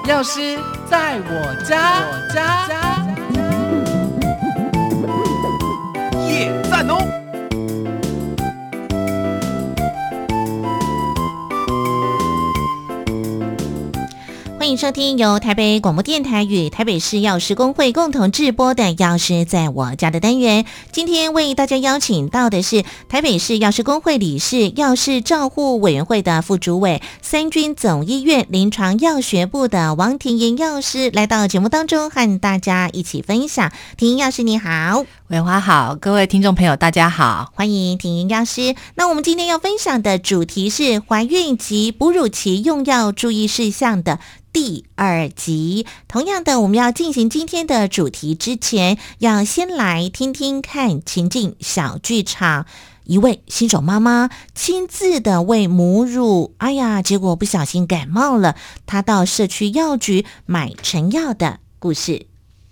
药师在我家， 耶，赞哦！ 欢迎收听由台北广播电台与台北市药师公会共同制播的药师在我家的单元。今天为大家邀请到的是台北市药师公会理事、药事照护委员会的副主委、三军总医院临床药学部的王婷莹药师来到节目当中和大家一起分享。婷莹药师你好。 伟华好，各位听众朋友大家好， 欢迎婷莹药师。那我们今天要分享的主题是怀孕及哺乳期用药注意事项的第2集。同样的，我们要进行今天的主题之前，要先来听听看情境小剧场。一位新手妈妈亲自的喂母乳，结果不小心感冒了，她到社区药局买成药的故事。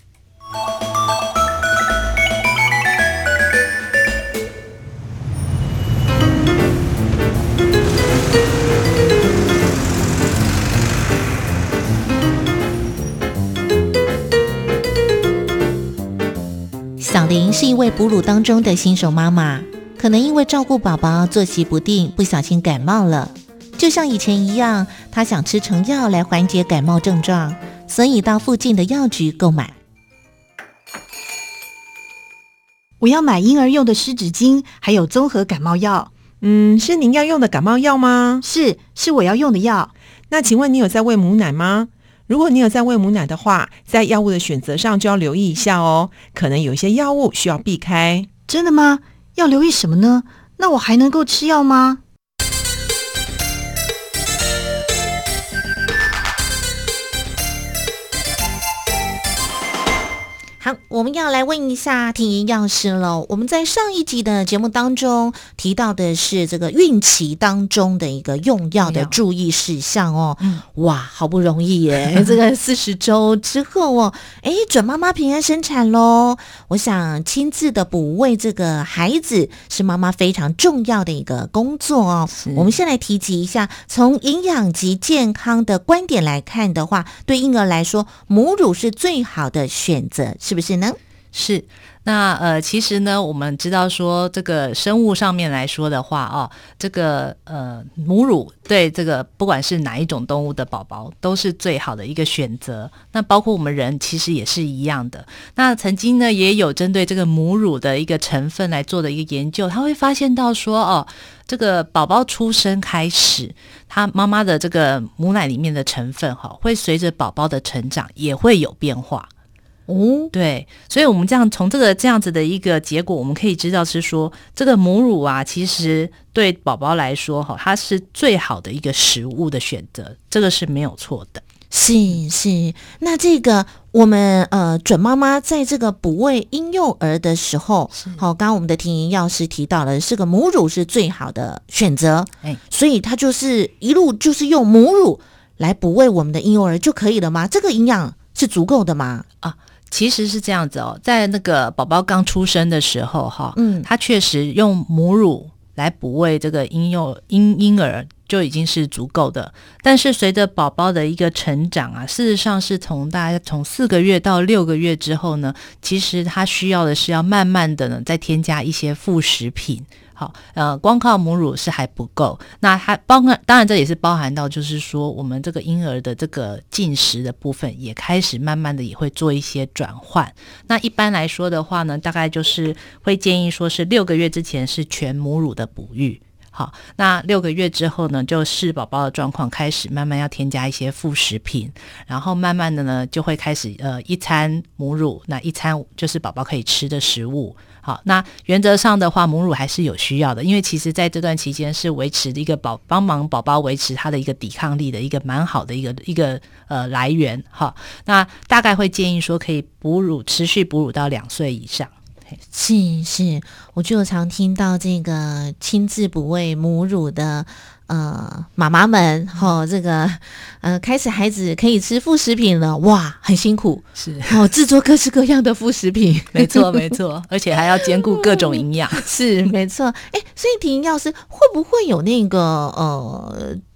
小林是一位哺乳当中的新手妈妈，可能因为照顾宝宝作息不定，不小心感冒了。就像以前一样，她想吃成药来缓解感冒症状，所以到附近的药局购买。 我要买婴儿用的湿纸巾，还有综合感冒药。 是您要用的感冒药吗？ 是我要用的药。 那请问你有在喂母奶吗？如果你有在喂母奶的话，在药物的选择上就要留意一下哦，可能有一些药物需要避开。 真的吗？要留意什么呢？那我还能够吃药吗？ 好，我们要来问一下婷莹药师了。我们在上一集的节目当中提到的是这个孕期当中的一个用药的注意事项哦。哇，好不容易耶，这个40周之后哦，准妈妈平安生产咯。我想亲自的哺喂这个孩子是妈妈非常重要的一个工作哦。我们先来提及一下，从营养及健康的观点来看的话，对婴儿来说，母乳是最好的选择，是不是呢？ 是。那其实呢，我们知道说这个生物上面来说的话这个母乳对这个不管是哪一种动物的宝宝都是最好的一个选择。那包括我们人其实也是一样的。那曾经呢也有针对这个母乳的一个成分来做的一个研究，他会发现到说这个宝宝出生开始，他妈妈的这个母奶里面的成分会随着宝宝的成长也会有变化。对，所以我们从这样子的一个结果，我们可以知道是说，这个母乳啊，其实对宝宝来说它是最好的一个食物的选择，这个是没有错的。 是，那这个我们准妈妈在这个哺喂婴幼儿的时候，刚刚我们的婷莹药师提到了，是个母乳是最好的选择，所以它就是一路就是用母乳来哺喂我们的婴幼儿就可以了吗？这个营养是足够的吗？ 其实是这样子在那个宝宝刚出生的时候他确实用母乳来哺喂这个婴儿就已经是足够的。但是随着宝宝的一个成长事实上是大概从4个月到6个月之后呢，其实他需要的是要慢慢的呢再添加一些副食品。光靠母乳是还不够。那它当然这也是包含到就是说我们这个婴儿的这个进食的部分也开始慢慢的也会做一些转换。那一般来说的话呢，大概就是会建议说是6个月之前是全母乳的哺育。那6个月之后呢，就视宝宝的状况开始慢慢要添加一些副食品，然后慢慢的呢就会开始一餐母乳，那一餐就是宝宝可以吃的食物。那原则上的话母乳还是有需要的，因为其实在这段期间是维持一个帮忙宝宝维持他的一个抵抗力的一个蛮好的一个来源。那大概会建议说可以持续哺乳到2岁以上。 是，我就常听到这个亲自哺喂母乳的妈妈们这个开始孩子可以吃副食品了，哇，很辛苦， 是制作各式各样的副食品， 没错，而且还要兼顾各种营养， 是没错。所以婷莹药师会不会有那个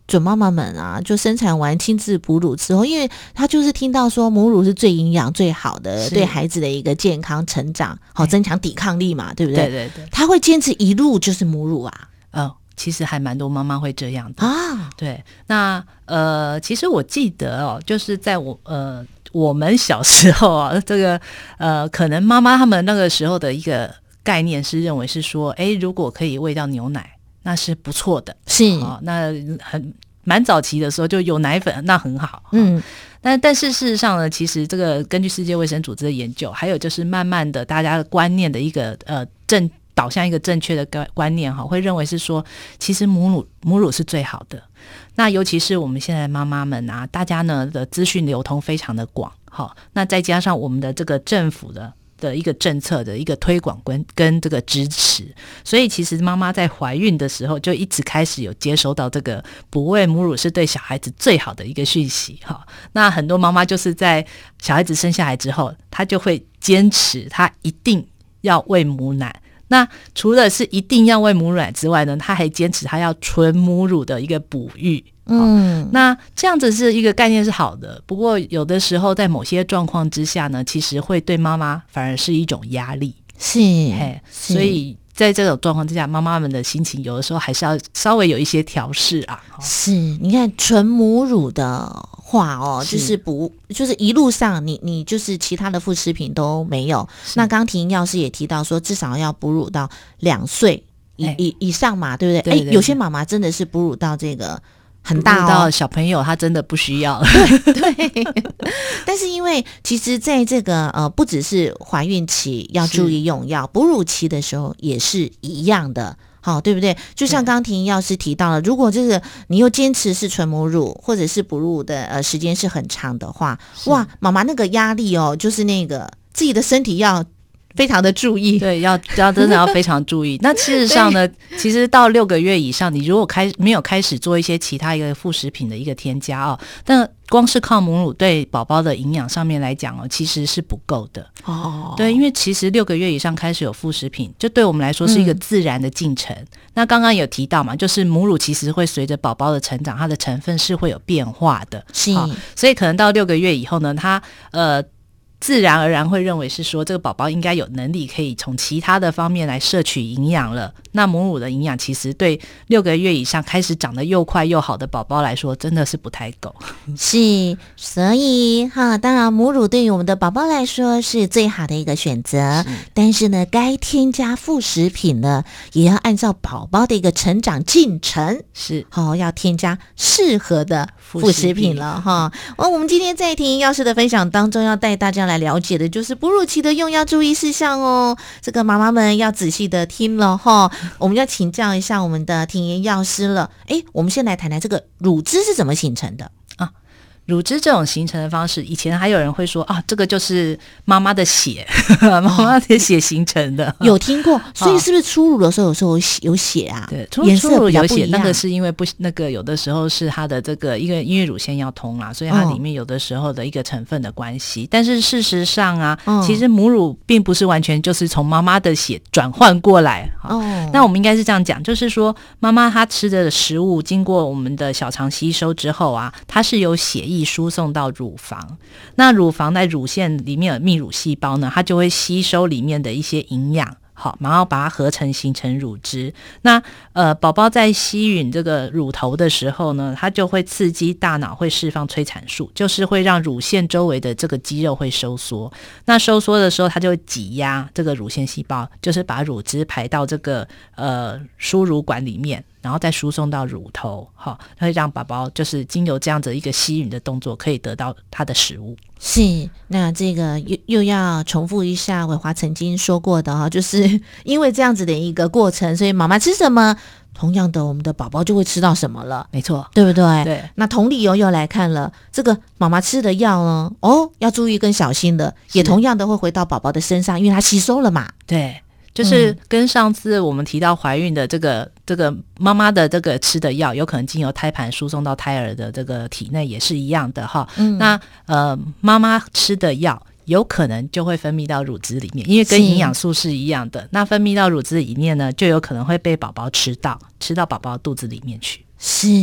准妈妈们啊，就生产完亲自哺乳之后，因为她就是听到说母乳是最营养最好的，对孩子的一个健康成长，好增强抵抗力嘛，对不对？ 对对对， 她会坚持一路就是母乳啊。 其实还蛮多妈妈会这样的啊。 对，那其实我记得就是在我们小时候啊，这个可能妈妈他们那个时候的一个概念是认为是说，如果可以喂到牛奶，那是不错的， 是那蛮早期的时候就有奶粉，那很好。但是事实上呢，其实这个根据世界卫生组织的研究，还有就是慢慢的大家的观念的一个导向一个正确的观念会认为是说，其实母乳是最好的。那尤其是我们现在的妈妈们啊，大家呢的资讯流通非常的广，那再加上我们的这个政府的一个政策的一个推广跟这个支持，所以其实妈妈在怀孕的时候就一直开始有接收到这个哺喂母乳是对小孩子最好的一个讯息。那很多妈妈就是在小孩子生下来之后，她就会坚持她一定要喂母奶。那除了是一定要喂母奶之外呢，她还坚持她要纯母乳的一个哺育。那这样子是一个概念是好的，不过有的时候在某些状况之下呢，其实会对妈妈反而是一种压力。 是， 所以在这种状况之下，妈妈们的心情有的时候还是要稍微有一些调试啊。 是，你看纯母乳的话就是一路上你就是其他的副食品都没有。那刚婷药师也提到说，至少要哺乳到2岁以上嘛，对不对？有些妈妈真的是哺乳到这个很大到小朋友他真的不需要。 对，但是因为其实在这个不只是怀孕期要注意用药，哺乳期的时候也是一样的。好，对不对？就像刚婷药师提到了，如果这个你又坚持是纯母乳，或者是哺乳的时间是很长的话，哇，妈妈那个压力就是那个自己的身体要非常的注意。 对，要真的要非常注意。那事实上呢，其实到6个月以上，你如果没有开始做一些其他一个副食品的一个添加但光是靠母乳对宝宝的营养上面来讲其实是不够的。对，因为其实6个月以上开始有副食品，就对我们来说是一个自然的进程。那刚刚有提到嘛，就是母乳其实会随着宝宝的成长，它的成分是会有变化的。 是， 所以可能到6个月以后呢，它自然而然会认为是说，这个宝宝应该有能力可以从其他的方面来摄取营养了。那母乳的营养其实对6个月以上开始长得又快又好的宝宝来说，真的是不太够。 是，所以当然母乳对于我们的宝宝来说是最好的一个选择，但是呢，该添加副食品呢，也要按照宝宝的一个成长进程， 是要添加适合的副食品了我们今天在婷药师的分享当中，要带大家来了解的就是哺乳期的用药注意事项这个妈妈们要仔细的听了我们要请教一下我们的婷药师了。我们先来谈谈这个乳汁是怎么形成的啊？ 乳汁这种形成的方式，以前还有人会说这个就是妈妈的血妈妈的血形成的。 有听过，所以是不是初乳的时候有时候有血啊？ 对，初乳有血，那个是因为那个有的时候是它的这个因为乳腺要通啦，所以它里面有的时候的一个成分的关系。但是事实上其实母乳并不是完全就是从妈妈的血转换过来。那我们应该是这样讲，就是说妈妈她吃的食物经过我们的小肠吸收之后它是由血液输送到乳房，那乳房在乳腺里面有泌乳细胞呢，它就会吸收里面的一些营养，然后把它合成形成乳汁。那宝宝在吸吮这个乳头的时候呢，它就会刺激大脑会释放催产素，就是会让乳腺周围的这个肌肉会收缩。那收缩的时候，它就会挤压这个乳腺细胞，就是把乳汁排到这个输乳管里面，然后再输送到乳头，会让宝宝就是经由这样子一个吸吮的动作，可以得到他的食物。 是，那这个又要重复一下伟华曾经说过的就是因为这样子的一个过程，所以妈妈吃什么，同样的我们的宝宝就会吃到什么了。 没错， 对不对？ 对。 那同理又来看了这个妈妈吃的药呢，要注意跟小心的，也同样的会回到宝宝的身上，因为它吸收了嘛。 对。就是跟上次我们提到怀孕的这个妈妈的这个吃的药，有可能经由胎盘输送到胎儿的这个体内也是一样的那妈妈吃的药有可能就会分泌到乳汁里面，因为跟营养素是一样的。那分泌到乳汁里面呢，就有可能会被宝宝吃到宝宝肚子里面去。 是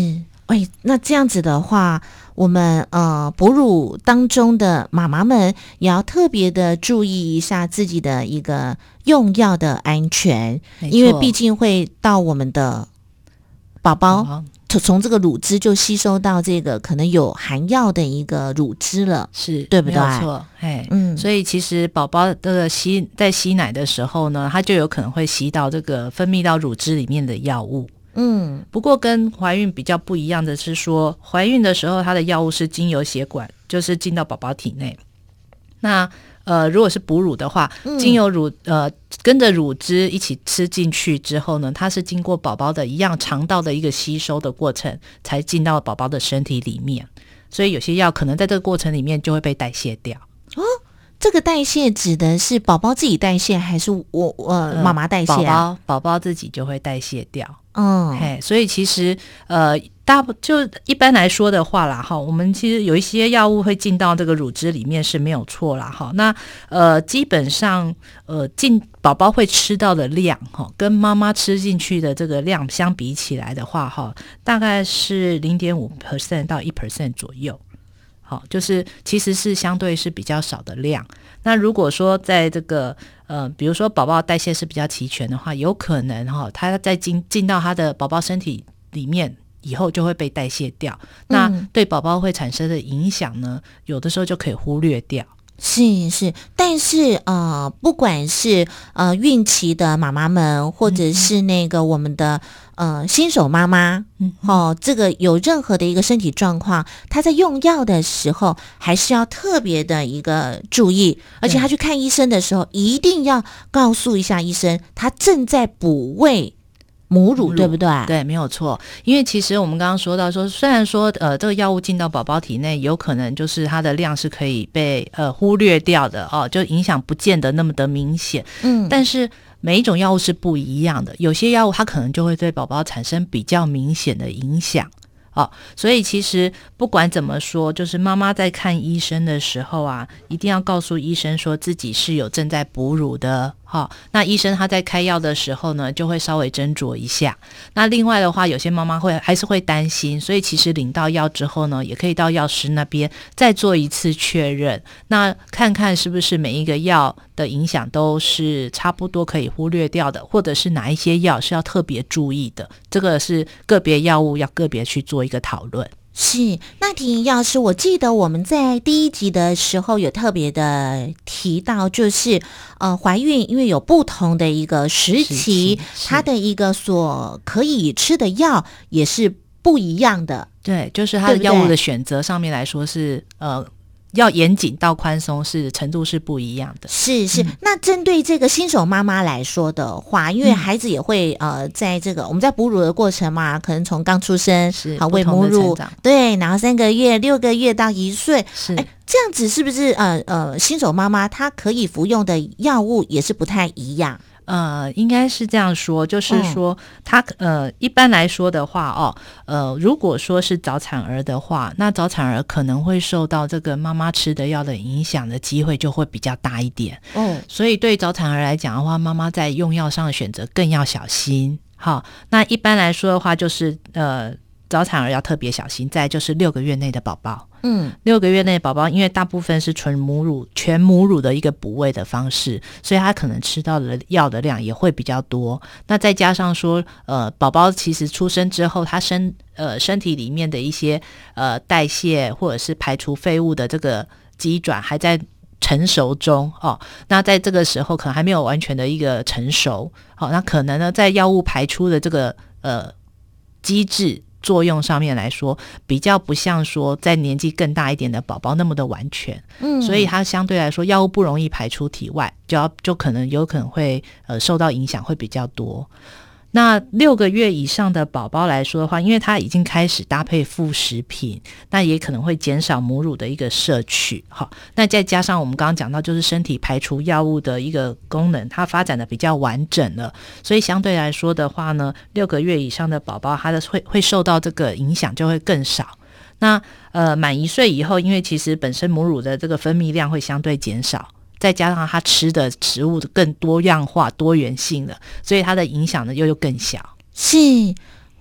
那这样子的话，我们哺乳当中的妈妈们也要特别的注意一下自己的一个用药的安全，因为毕竟会到我们的宝宝从这个乳汁就吸收到这个可能有含药的一个乳汁了， 是对不对？ 没有错，所以其实宝宝的在吸奶的时候呢，它就有可能会吸到这个分泌到乳汁里面的药物。不过跟怀孕比较不一样的是说，怀孕的时候它的药物是经由血管，就是进到宝宝体内。那如果是哺乳的话，经由跟着乳汁一起吃进去之后呢，它是经过宝宝的一样肠道的一个吸收的过程，才进到宝宝的身体里面。所以有些药可能在这个过程里面就会被代谢掉。 这个代谢指的是宝宝自己代谢，还是妈妈代谢啊？ 宝宝自己就会代谢掉。所以其实就一般来说的话啦，我们其实有一些药物会进到这个乳汁里面是没有错啦。那基本上宝宝会吃到的量跟妈妈吃进去的这个量相比起来的话大概是 0.5% 到 1% 左右。就是其实是相对是比较少的量。那如果说在这个比如说宝宝代谢是比较齐全的话，有可能它在进到他的宝宝身体里面以后就会被代谢掉。那对宝宝会产生的影响呢，有的时候就可以忽略掉。 是，但是不管是孕期的妈妈们，或者是那个我们的新手妈妈，这个有任何的一个身体状况，她在用药的时候还是要特别的一个注意，而且她去看医生的时候，一定要告诉一下医生，她正在哺喂母乳，对不对？ 对，没有错。因为其实我们刚刚说到说，虽然说这个药物进到宝宝体内，有可能就是它的量是可以被忽略掉的就影响不见得那么的明显。但是每一种药物是不一样的，有些药物它可能就会对宝宝产生比较明显的影响。所以其实不管怎么说，就是妈妈在看医生的时候啊，一定要告诉医生说自己是有正在哺乳的。那医生他在开药的时候呢，就会稍微斟酌一下。那另外的话，有些妈妈还是会担心，所以其实领到药之后呢，也可以到药师那边再做一次确认，那看看是不是每一个药的影响都是差不多可以忽略掉的，或者是哪一些药是要特别注意的，这个是个别药物要个别去做一个讨论。 是，那婷药师，我记得我们在第一集的时候有特别的提到，就是怀孕因为有不同的一个时期，它的一个所可以吃的药也是不一样的。 对，就是它的药物的选择上面来说是要严谨到宽松是程度是不一样的。 是，那针对这个新手妈妈来说的话，因为孩子也会在这个我们在哺乳的过程嘛，可能从刚出生喂母乳，对，然后3个月、6个月到1岁，这样子是不是新手妈妈她可以服用的药物也是不太一样？ 应该是这样说，就是说他一般来说的话如果说是早产儿的话，那早产儿可能会受到这个妈妈吃的药的影响的机会就会比较大一点。所以对早产儿来讲的话，妈妈在用药上的选择更要小心。那一般来说的话，就是早产儿要特别小心，再就是6个月内的宝宝。6个月内的宝宝，因为大部分是全母乳的一个哺喂的方式，所以他可能吃到的药的量也会比较多。那再加上说宝宝其实出生之后，他身体里面的一些代谢或者是排除废物的这个机转还在成熟中那在这个时候可能还没有完全的一个成熟那可能呢在药物排出的这个机制作用上面来说，比较不像说在年纪更大一点的宝宝那么的完全。所以它相对来说药物不容易排出体外，就有可能会受到影响会比较多。那6个月以上的宝宝来说的话，因为他已经开始搭配副食品，那也可能会减少母乳的一个摄取。那再加上我们刚刚讲到，就是身体排除药物的一个功能，它发展的比较完整了，所以相对来说的话呢，6个月以上的宝宝，他的会受到这个影响就会更少。那满1岁以后，因为其实本身母乳的这个分泌量会相对减少，再加上他吃的食物更多样化多元性了，所以它的影响呢又更小。 是，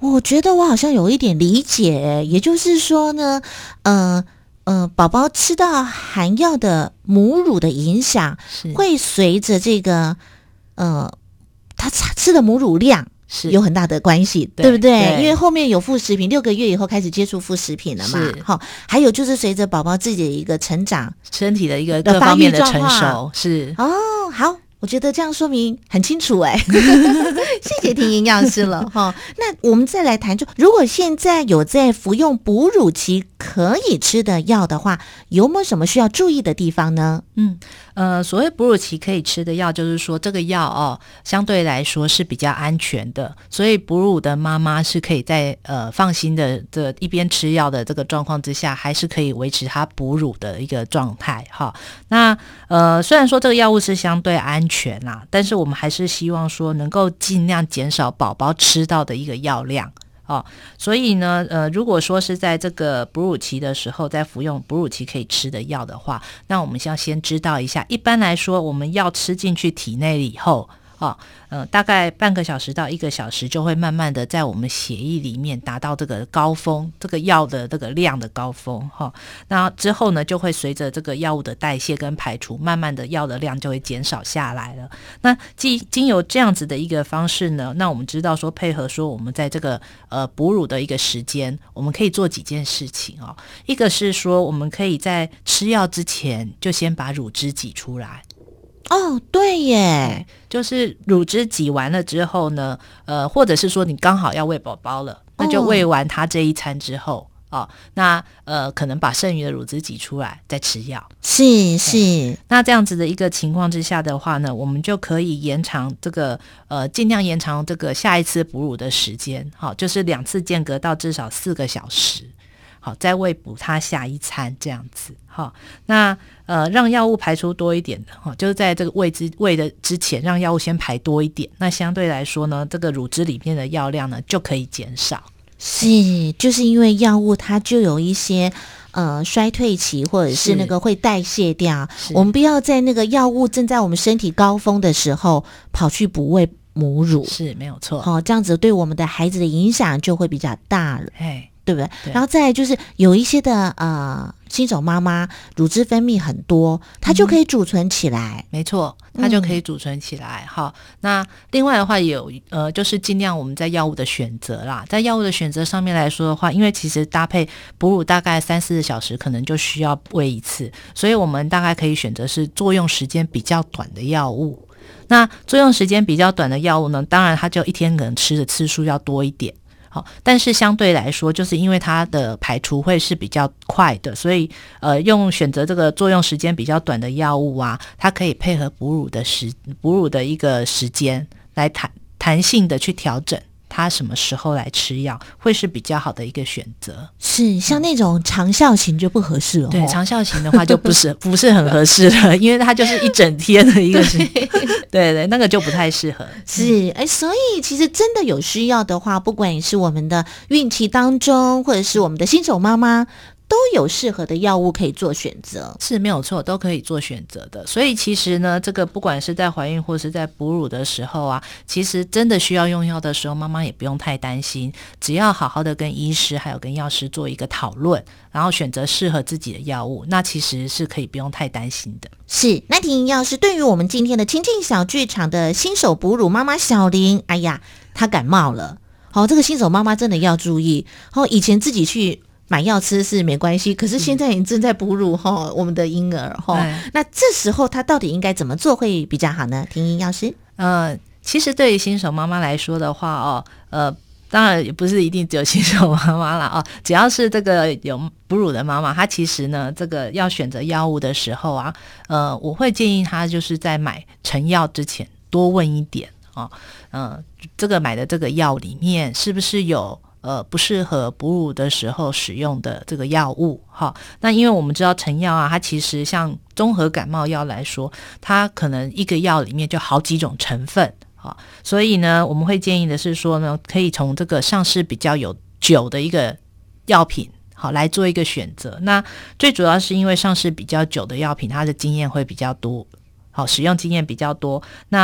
我觉得我好像有一点理解，也就是说呢，宝宝吃到含药的母乳的影响，会随着这个他吃的母乳量是有很大的关系， 对不对？因为后面有副食品，6个月以后开始接触副食品了嘛。好，还有就是随着宝宝自己的一个成长， 身体的一个各方面的成熟，是哦，好。我觉得这样说明很清楚谢谢听营养师了哈。那我们再来谈，就如果现在有在服用哺乳期可以吃的药的话，有没有什么需要注意的地方呢？ 所谓哺乳期可以吃的药，就是说这个药相对来说是比较安全的，所以哺乳的妈妈是可以在放心的一边吃药的这个状况之下，还是可以维持她哺乳的一个状态哈。那虽然说这个药物是相对安全啦，但是我们还是希望说能够尽量减少宝宝吃到的一个药量。所以呢，如果说是在这个哺乳期的时候，在服用哺乳期可以吃的药的话，那我们要先知道一下，一般来说，我们药吃进去体内以后，大概半个小时到1个小时就会慢慢的在我们血液里面达到这个高峰，这个药的这个量的高峰那之后呢，就会随着这个药物的代谢跟排除，慢慢的药的量就会减少下来了。那经由这样子的一个方式呢，那我们知道说配合说我们在这个哺乳的一个时间，我们可以做几件事情一个是说我们可以在吃药之前就先把乳汁挤出来。 对耶， 就是乳汁挤完了之后呢，或者是说你刚好要喂宝宝了，那就喂完他这一餐之后那可能把剩余的乳汁挤出来再吃药。是。那这样子的一个情况之下的话呢，我们就可以延长这个尽量延长这个下一次哺乳的时间，就是2次间隔到至少4个小时。好，再喂补他下一餐这样子。那让药物排出多一点的就是在这个喂的之前让药物先排多一点，那相对来说呢，这个乳汁里面的药量呢就可以减少。 是，就是因为药物它就有一些衰退期，或者是那个会代谢掉，我们不要在那个药物正在我们身体高峰的时候跑去补喂母乳， 是没有错。 这样子对我们的孩子的影响就会比较大了。对不对？ 对。 然后再来就是有一些的新手妈妈乳汁分泌很多，它就可以储存起来。 没错，它就可以储存起来。那另外的话有就是尽量我们在药物的选择啦，在药物的选择上面来说的话，因为其实搭配哺乳大概3-4小时可能就需要喂一次，所以我们大概可以选择是作用时间比较短的药物。那作用时间比较短的药物呢，当然它就一天可能吃的次数要多一点。但是相对来说，就是因为它的排除会是比较快的，所以选择这个作用时间比较短的药物啊，它可以配合哺乳的一个时间来弹性的去调整他什么时候来吃药，会是比较好的一个选择。 是，像那种长效型就不合适了。 对，长效型的话就不是很合适了，因为它就是一整天的一个时间。对，那个就不太适合。 是，所以其实真的有需要的话，不管是我们的孕期当中，或者是我们的新手妈妈，都有适合的药物可以做选择。 是没有错，都可以做选择的。所以其实呢，这个不管是在怀孕或是在哺乳的时候啊，其实真的需要用药的时候，妈妈也不用太担心，只要好好的跟医师还有跟药师做一个讨论，然后选择适合自己的药物，那其实是可以不用太担心的。 是，那婷营养师对于我们今天的亲近小剧场的新手哺乳妈妈小玲，哎呀，她感冒了。这个新手妈妈真的要注意。以前自己去买药吃是没关系，可是现在你正在哺乳我们的婴儿那这时候他到底应该怎么做会比较好呢？婷营养师， 其实对于新手妈妈来说的话当然也不是一定只有新手妈妈啦只要是这个有哺乳的妈妈，她其实呢这个要选择药物的时候啊，我会建议她就是在买成药之前多问一点这个买的这个药里面是不是有不适合哺乳的时候使用的这个药物那因为我们知道成药啊，它其实像综合感冒药来说，它可能一个药里面就好几种成分所以呢我们会建议的是说呢，可以从这个上市比较有久的一个药品来做一个选择。那最主要是因为上市比较久的药品，它的经验会比较多使用经验比较多，那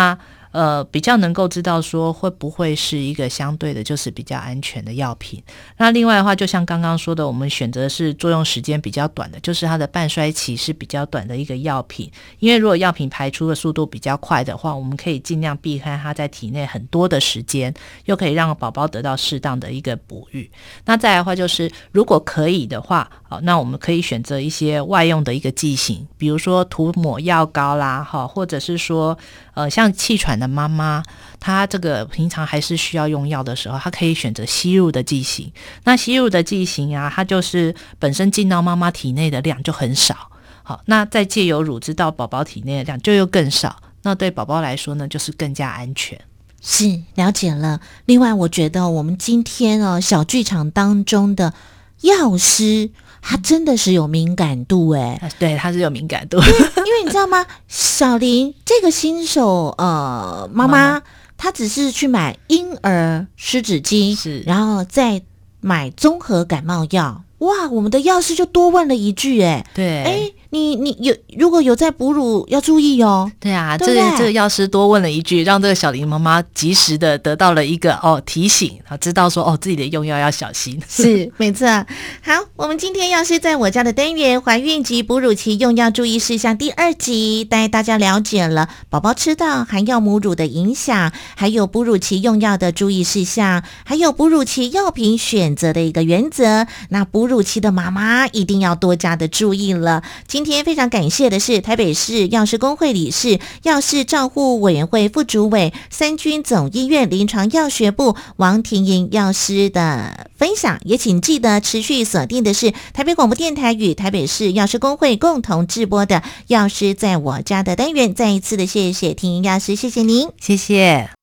比较能够知道说会不会是一个相对的就是比较安全的药品。那另外的话，就像刚刚说的，我们选择是作用时间比较短的，就是它的半衰期是比较短的一个药品。因为如果药品排出的速度比较快的话，我们可以尽量避开它在体内很多的时间，又可以让宝宝得到适当的一个哺育。那再来的话就是如果可以的话，那我们可以选择一些外用的一个剂型，比如说涂抹药膏啦，或者是说像气喘的妈妈，她这个平常还是需要用药的时候，她可以选择吸入的剂型。那吸入的剂型啊，它就是本身进到妈妈体内的量就很少，好，那再借由乳汁到宝宝体内的量就又更少，那对宝宝来说呢，就是更加安全。 是，了解了。另外我觉得我们今天小剧场当中的药师他真的是有敏感度诶， 对，他是有敏感度。 因为你知道吗，小林这个新手妈妈她只是去买婴儿湿纸巾， 是， 然后再买综合感冒药。哇，我们的药师就多问了一句诶， 对， 你如果有在哺乳要注意哦。 对啊， 对不对？ 这个药师多问了一句，让这个小林妈妈及时的得到了一个提醒，知道说自己的用药要小心。 是，没错。好，我们今天药师在我家的单元怀孕及哺乳期用药注意事项第2集，带大家了解了宝宝吃到含药母乳的影响，还有哺乳期用药的注意事项，还有哺乳期药品选择的一个原则。那哺乳期的妈妈一定要多加的注意了。今天非常感谢的是台北市药师公会理事、药事照护委员会副主委、三军总医院临床药学部王婷莹药师的分享，也请记得持续锁定的是台北广播电台与台北市药师公会共同制播的药师在我家的单元。再一次的谢谢婷莹药师，谢谢您， 谢谢。